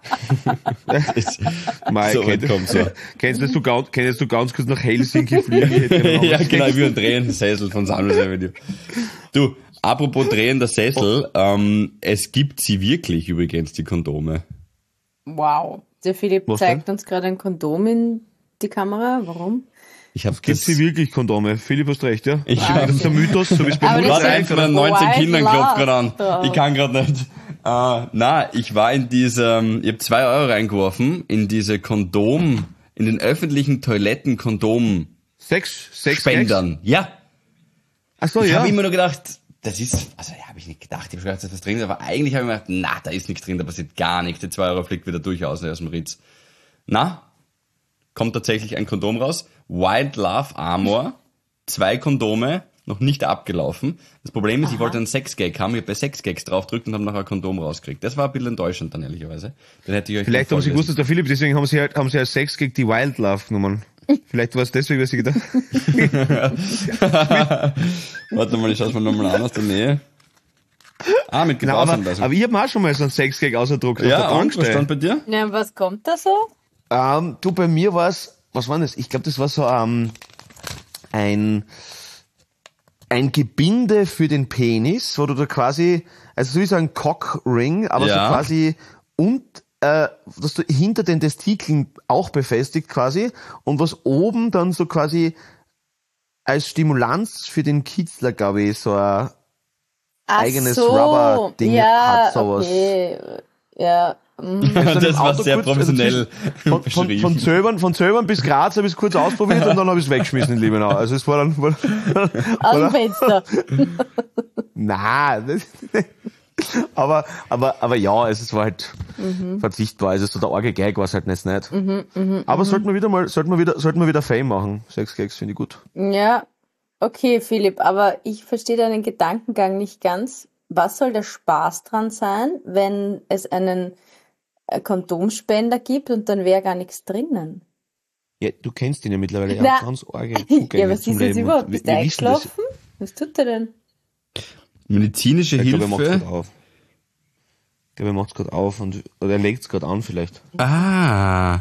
Mei, So weit kommt's ja. Kennst du ganz kurz nach Helsinki fliegen? Ich hätte gerne Ja, noch- genau, wie ein drehender Sessel von Sunrise Avenue. Du, apropos drehender Sessel, es gibt sie wirklich übrigens, die Kondome. Wow. Der Philipp Was zeigt uns gerade ein Kondom in die Kamera. Warum? Ich habe Gibt's sie wirklich Kondome? Philipp, hast recht, ja? Ich Das ist ein Mythos, so wie es bei Aber Mutter das Warte, ist eins von den Wild 19 Kindern klopft Love gerade an. doch. Ich kann gerade nicht. Ich war in diesem, ich habe 2 Euro reingeworfen in diese Kondom, in den öffentlichen Toiletten Kondom Sex Spendern. Ja. Ach so, Ich ja. habe immer nur gedacht, das ist, also ja, habe ich nicht gedacht, ich habe gedacht, dass was drin ist, aber eigentlich habe ich mir gedacht, na, da ist nichts drin, da passiert gar nichts, die 2 Euro fliegt wieder durchaus aus dem Ritz. Na, kommt tatsächlich ein Kondom raus, Wild Love Armor, 2 Kondome, noch nicht abgelaufen. Das Problem ist, ich wollte einen Sexgag haben, ich habe bei Sexgags draufgedrückt und habe nachher ein Kondom rausgekriegt. Das war ein bisschen enttäuschend dann, ehrlicherweise. Dann hätte ich euch Vielleicht haben sie gewusst, vorlesen. dass der Philipp, deswegen haben sie als Sex gegen die Wildlove genommen. Vielleicht war es deswegen, was ich gedacht. Warte mal, ich schaue es mir nochmal an aus der Nähe. Mit Genau, Gebrauchsanweisung. aber ich habe auch schon mal so einen Sexgag ausgedruckt. auf Ja, der und, was Tankstelle. stand bei dir? Ja, was kommt da so? Du, bei mir war es, was war das? Ich glaube, das war so ein Gebinde für den Penis, wo du da quasi, also so wie so ein Cockring, aber Ja. so quasi dass du hinter den Testikeln auch befestigt quasi und was oben dann so quasi als Stimulanz für den Kitzler, glaube ich, so ein eigenes Rubber-Ding ja, hat, sowas. okay. Ja. Das war sehr professionell Von Zöbern bis Graz habe ich es kurz ausprobiert und dann habe ich es weggeschmissen in Liebenau. Also es war dann... Aus dem Fenster. Nein, aber ja, es war halt verzichtbar. Also so der arge Gag war es halt nicht. Aber sollten wir wieder Fame machen. 6 Gags finde ich gut. Ja, okay, Philipp, aber ich verstehe deinen Gedankengang nicht ganz. Was soll der Spaß dran sein, wenn es einen Kondomspender gibt und dann wäre gar nichts drinnen? Ja, du kennst ihn ja mittlerweile. Er Na. hat ganz arge Ja, Zugänge was zum ist jetzt Leben. überhaupt? Und Bist du wir wissen das. eingeschlafen? Was tut er denn? Medizinische Ich glaube, er macht es Hilfe. gerade auf. Ich glaube, er macht es gerade auf oder er legt es gerade an vielleicht. Ah.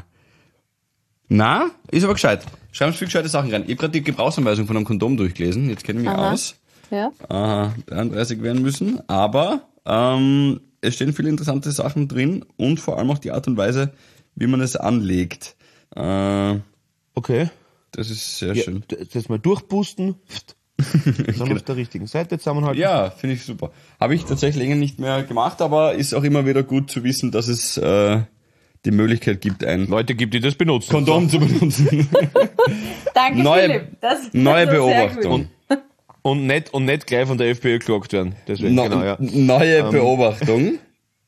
Na, ist aber gescheit. Schreiben Sie viel gescheite Sachen rein. Ich habe gerade die Gebrauchsanweisung von einem Kondom durchgelesen. Jetzt kenne ich mich aus. Ja. 33 werden müssen. Aber es stehen viele interessante Sachen drin und vor allem auch die Art und Weise, wie man es anlegt. Okay. Das ist sehr Ja, schön. das mal durchpusten. Dann auf der richtigen Seite zusammenhalten. Ja, finde ich super. Habe ich tatsächlich länger nicht mehr gemacht, aber ist auch immer wieder gut zu wissen, dass es die Möglichkeit gibt, ein Leute gibt, die das benutzen. Kondom zu benutzen. Danke, Neue- Philipp. Das Neue war sehr Beobachtung. gut. Und nicht gleich von der FPÖ geklagt werden. Deswegen, genau, ja. Neue Beobachtung.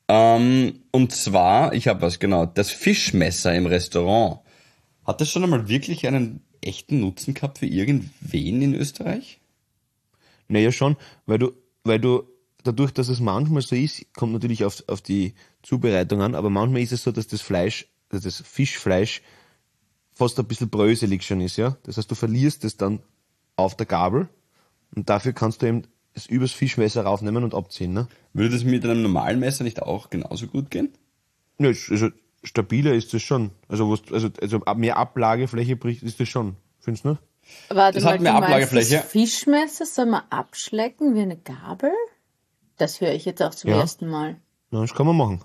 Und zwar, ich habe was, genau, das Fischmesser im Restaurant. Hat das schon einmal wirklich einen echten Nutzen gehabt für irgendwen in Österreich? Naja, schon, weil du, dadurch, dass es manchmal so ist, kommt natürlich auf die Zubereitung an, aber manchmal ist es so, dass das Fischfleisch fast ein bisschen bröselig schon ist, ja. Das heißt, du verlierst es dann auf der Gabel und dafür kannst du eben es übers Fischmesser raufnehmen und abziehen, ne? Würde das mit einem normalen Messer nicht auch genauso gut gehen? Ja, also stabiler ist das schon. Also mehr Ablagefläche bricht, ist das schon. Findest du nicht? Warte Das mal, hat mehr du meinst, Ablagefläche. das Fischmesser soll man abschlecken wie eine Gabel? Das höre ich jetzt auch zum Ja. ersten Mal. Ja, das kann man machen.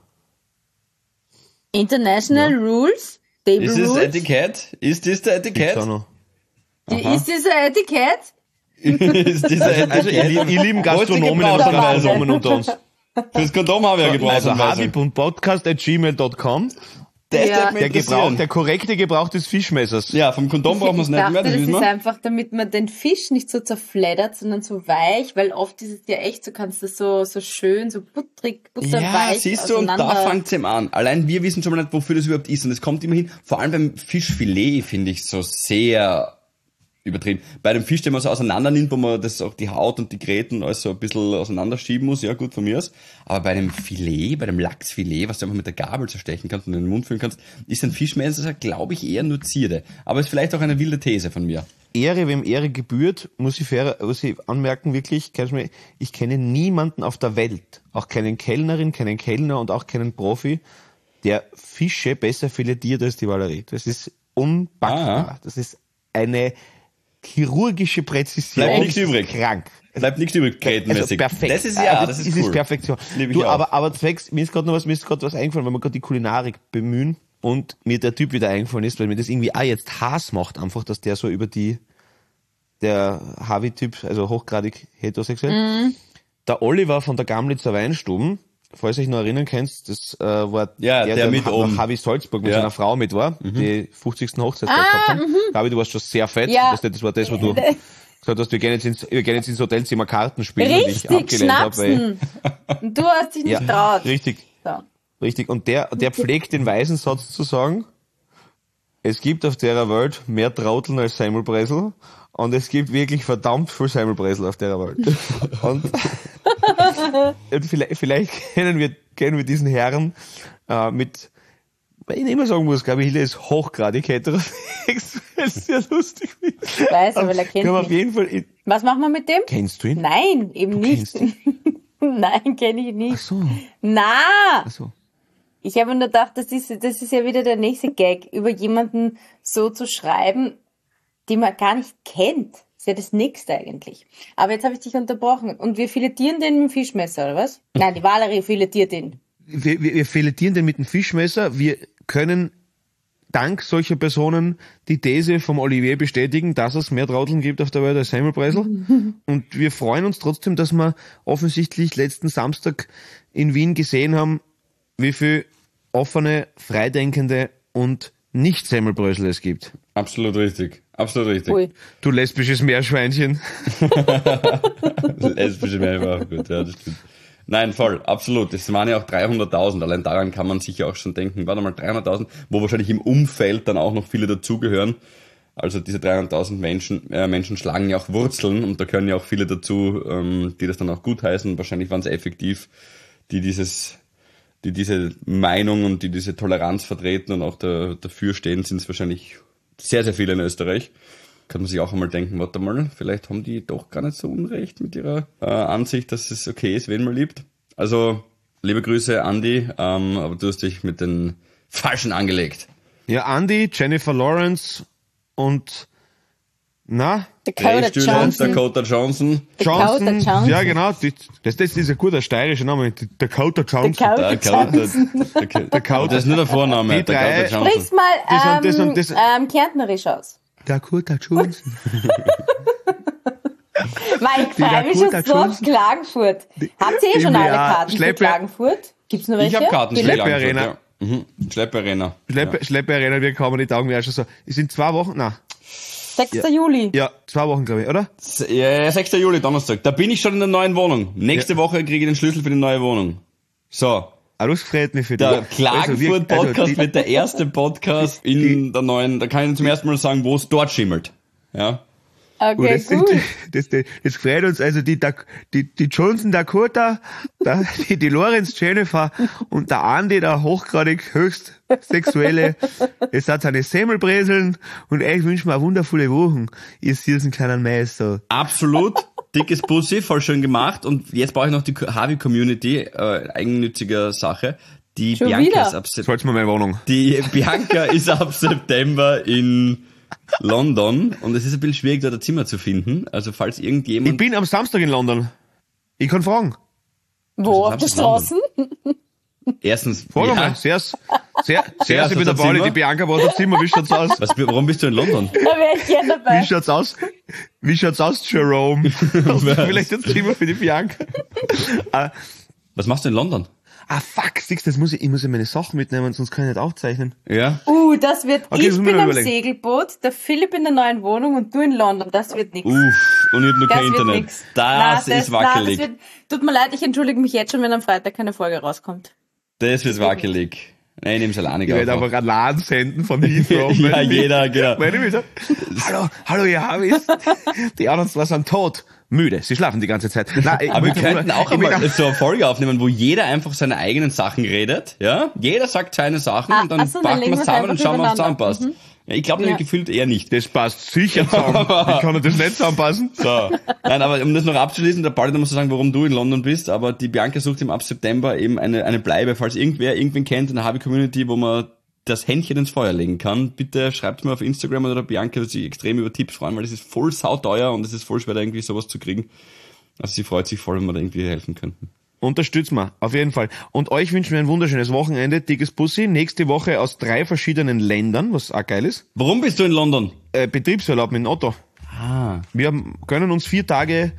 International Rules? Table Ist es Rules? Etikett? Ist das der Gibt's Etikett? auch noch. Ist das ein Etikett? Ist dieser Also ihr lieben Gastronomen und Gebrauchsanweisung? Gastronomen unter uns. Fürs Kondom habe ich ja Also Gebrauchsanweisung. habib.podcast@gmail.com. Das Ja. darf mich interessieren. Der korrekte Gebrauch des Fischmessers. Ja, vom Kondom brauchen wir es Ich nicht dachte, mehr, das das wissen ist wir. einfach, damit man den Fisch nicht so zerfleddert, sondern so weich, weil oft ist es ja echt, so kannst du so schön, so butterig, Ja, butterweich siehst du, und da auseinander- fängt's eben an. Allein wir wissen schon mal nicht, wofür das überhaupt ist. Und es kommt immerhin, vor allem beim Fischfilet finde ich so sehr übertrieben. Bei dem Fisch, den man so auseinander nimmt, wo man das auch die Haut und die Gräten und alles so ein bisschen auseinanderschieben muss, ja gut von mir aus. Aber bei dem Filet, bei dem Lachsfilet, was du einfach mit der Gabel zerstechen kannst und in den Mund füllen kannst, ist ein Fischmesser, glaube ich, eher nur Zierde. Aber ist vielleicht auch eine wilde These von mir. Ehre, wem Ehre gebührt, muss ich anmerken, wirklich, ich kenne niemanden auf der Welt, auch keinen Kellnerin, keinen Kellner und auch keinen Profi, der Fische besser filetiert als die Valerie. Das ist unpackbar. Ah. Das ist eine chirurgische Präzision. Bleibt nichts übrig. Krank. Bleibt nichts übrig, Also grätenmäßig. perfekt. Das ist ja, Also das es ist cool. Perfektion. Liebe ich Du, auch. aber zwecks, mir ist gerade was eingefallen, weil wir gerade die Kulinarik bemühen und mir der Typ wieder eingefallen ist, weil mir das irgendwie auch jetzt Hass macht, einfach, dass der so über der Harvey-Typ, also hochgradig heterosexuell. Der Oliver von der Gamlitzer Weinstuben, falls ihr euch noch erinnern könnt, das war Ja, der mit nach oben. Harvey Salzburg mit Ja. seiner Frau mit war, die 50. Hochzeitstag gehabt haben. Gabi, du warst schon sehr fett. Ja. Das war das, wo du gesagt hast, wir gehen jetzt ins Hotelzimmer Karten spielen, weil ich Richtig, abgelehnt habe. Schnapsen. Und du hast dich nicht traut. Richtig, So. richtig. Und der pflegt den weisen Satz zu sagen, es gibt auf der Welt mehr Trauteln als Semmelbresel und es gibt wirklich verdammt viel Semmelbresel auf der Welt. und vielleicht kennen wir diesen Herrn weil ich immer sagen muss, Gabi Hille ist hochgradig heterosexuell, sehr lustig. Ich weiß, aber er kennt Können wir auf mich. jeden Fall, Was machen wir mit dem? kennst du ihn? Nein, eben nicht. kennst Nein, kenne ich nicht. Ach so, Na! ach so. Ich habe nur gedacht, das ist ja wieder der nächste Gag, über jemanden so zu schreiben, den man gar nicht kennt. Ist ja das Nächste eigentlich. Aber jetzt habe ich dich unterbrochen. Und wir filetieren den mit dem Fischmesser, oder was? Nein, die Valerie filetiert den. Wir filetieren den mit dem Fischmesser, wir können dank solcher Personen die These vom Olivier bestätigen, dass es mehr Trauteln gibt auf der Welt als Semmelbreisel. Und wir freuen uns trotzdem, dass wir offensichtlich letzten Samstag in Wien gesehen haben, wie viel offene, freidenkende und nicht Semmelbrösel es gibt. Absolut richtig. Absolut richtig. Ui. Du lesbisches Meerschweinchen. Lesbische Mehrheit war auch gut, ja, das stimmt. Nein, voll, absolut. Das waren ja auch 300.000. Allein daran kann man sich ja auch schon denken, warte mal, 300.000, wo wahrscheinlich im Umfeld dann auch noch viele dazugehören. Also diese 300.000 Menschen schlagen ja auch Wurzeln und da gehören ja auch viele dazu, die das dann auch gutheißen. Wahrscheinlich waren es effektiv, die diese Meinung und die diese Toleranz vertreten und auch dafür stehen, sind es wahrscheinlich sehr, sehr viele in Österreich. Kann man sich auch einmal denken, warte mal, vielleicht haben die doch gar nicht so unrecht mit ihrer Ansicht, dass es okay ist, wen man liebt. Also, liebe Grüße, Andi, aber du hast dich mit den Falschen angelegt. Ja, Andy, Jennifer Lawrence und Dakota Dakota Johnson. Johnson. Ja, genau. Das ist ein guter steirischer Name. Dakota Johnson. Dakota. Das ist nur der Vorname. Die drei- Dakota Johnson. Sprich's mal Das- kärntnerisch aus. Dakota Johnson. Weil ich freue mich schon Dakota so auf Johnson. Klagenfurt. Habt ihr schon alle Ja, Karten für Klagenfurt? Gibt's noch welche? Ich habe Karten für Schleppe Klagenfurt, Arena. ja. Schleppe Arena. Schleppe Arena, wir kommen die Taugen, wir schon so. Es sind 2 Wochen, 6. Juli. Ja, 2 Wochen, glaube ich, oder? Ja, 6. Juli, Donnerstag. Da bin ich schon in der neuen Wohnung. Nächste Woche kriege ich den Schlüssel für die neue Wohnung. So. Ah, das freut mich für Der dich. Klagenfurt-Podcast wird der erste Podcast in der neuen, da kann ich zum ersten Mal sagen, wo es dort schimmelt. Ja. Okay, gut. Das freut uns, also die Johnson Dakota, die Lorenz Jennifer und der Andi, der hochgradig höchst sexuelle, es hat seine Semmelbreseln und ich wünsche mir eine wundervolle Woche, ihr süßen kleinen Meister. Absolut. Dickes Pussy, voll schön gemacht. Und jetzt brauche ich noch die Harvey-Community, eigennütziger Sache. Die Schon Bianca wieder? ist ab September. Soll's mal meine Wohnung. Die Bianca ist ab September in London und es ist ein bisschen schwierig, dort ein Zimmer zu finden. Also falls Ich irgendjemand... bin am Samstag in London. Ich kann fragen. Wo? Auf der Straße? Erstens, Frag ja, mal. Sehr, ich hast bin du der ein Pauli, Zimmer? die Bianca braucht ein Zimmer. Wie schaut's aus? warum bist du in London? Da wäre ich gerne dabei. Wie schaut's aus? Wie schaut's aus, Jerome? Hast du vielleicht ein Zimmer für die Bianca? Was machst du in London? Fuck, siehst du, ich muss ja meine Sachen mitnehmen, sonst kann ich nicht aufzeichnen. Ja? Das wird, Okay, ich das müssen wir bin noch am überlegen. Segelboot, der Philipp in der neuen Wohnung und du in London. Das wird nix. Und ich hab nur Das kein wird Internet. nix. Das ist wackelig. Tut mir leid, ich entschuldige mich jetzt schon, wenn am Freitag keine Folge rauskommt. Das wird wackelig. Nein, ich nehm's alleine Ich werde auf. einfach einen Laden senden von Heathrow. Ja, jeder, genau. Meine Güte. Hallo, ihr Harvis. Die anderen zwei sind tot. Müde. Sie schlafen die ganze Zeit. Nein, Aber wir könnten auch einmal so eine Folge aufnehmen, wo jeder einfach seine eigenen Sachen redet, ja? Jeder sagt seine Sachen und dann ach so, dann packen legen wir es wir's zusammen und einfach schauen, was übereinander. zusammenpasst. Ja, ich glaube nämlich gefühlt eher nicht. Das passt sicher zusammen. Wie kann das nicht zusammenpassen? So. Nein, aber um das noch abzuschließen, der Pauli, da musst du sagen, warum du in London bist, aber die Bianca sucht ihm ab September eben eine Bleibe, falls irgendwen kennt in der Harvey-Community, wo man das Händchen ins Feuer legen kann. Bitte schreibt mir auf Instagram oder Bianca, dass sie extrem über Tipps freuen, weil das ist voll sauteuer und es ist voll schwer, da irgendwie sowas zu kriegen. Also sie freut sich voll, wenn wir da irgendwie helfen könnten. Unterstützt mal, auf jeden Fall. Und euch wünschen wir ein wunderschönes Wochenende. Dickes Pussy. Nächste Woche aus 3 verschiedenen Ländern, was auch geil ist. Warum bist du in London? Betriebsurlaub mit dem Otto. Wir können uns 4 Tage,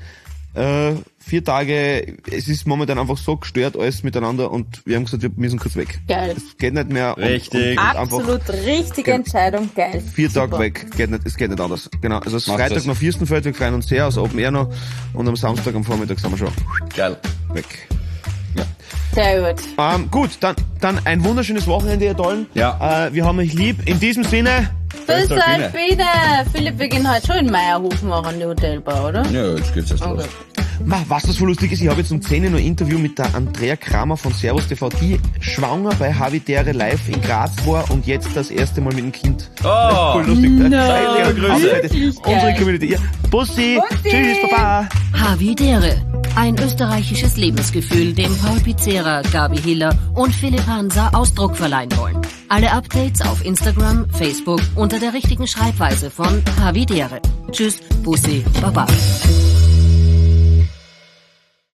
es ist momentan einfach so gestört alles miteinander und wir haben gesagt, wir müssen kurz weg. Geil. Es geht nicht mehr. Richtig. Und einfach Absolut richtige Entscheidung. Geil. 4 Tage Super. weg. Es geht nicht anders. Genau. Also es ist Mach Freitag das. noch Fürstenfeld, wir freuen uns sehr, also Open Air noch. Und am Samstag am Vormittag sind wir schon Geil. weg. Sehr gut. Gut, dann ein wunderschönes Wochenende, ihr Tollen. Ja. Wir haben euch lieb. In diesem Sinne, Bis Östalpine. Alpine. Philipp, wir gehen heute schon in Meierhofen auch an die Hotelbar, oder? Ja, jetzt geht's erst los. Okay. was das so lustig ist, ich habe jetzt um 10 Uhr noch ein Interview mit der Andrea Kramer von Servus TV, die schwanger bei Havidere live in Graz war und jetzt das erste Mal mit dem Kind. Oh, Voll lustig. No, Grüße. wirklich Unsere geil. Community. Ja. Bussi. Bussi. Tschüss, Baba. Havidere. Ein österreichisches Lebensgefühl, dem Paul Pizzera, Gabi Hiller und Philipp Hansa Ausdruck verleihen wollen. Alle Updates auf Instagram, Facebook unter der richtigen Schreibweise von Havidere. Tschüss, Bussi, Baba.